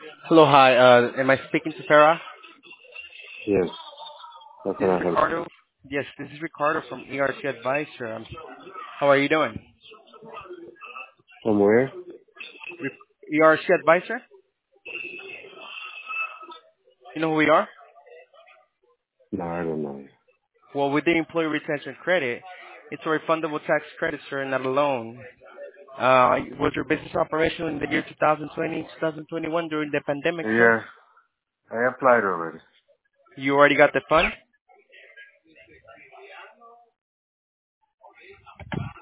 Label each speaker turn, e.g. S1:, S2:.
S1: Hello, hi. Am I speaking to Sarah?
S2: Yes. How
S1: This
S2: can
S1: is
S2: I help you?
S1: Ricardo. Yes, this is Ricardo from ERC Advisor. How are you doing?
S2: From where?
S1: ERC Advisor? You know who we are?
S2: No, I don't know.
S1: Well, with the Employee Retention Credit, it's a refundable tax credit, sir, not a loan. Was your business operational in the year 2020, 2021 during the pandemic, sir?
S2: Yeah, I applied already.
S1: You already got the fund?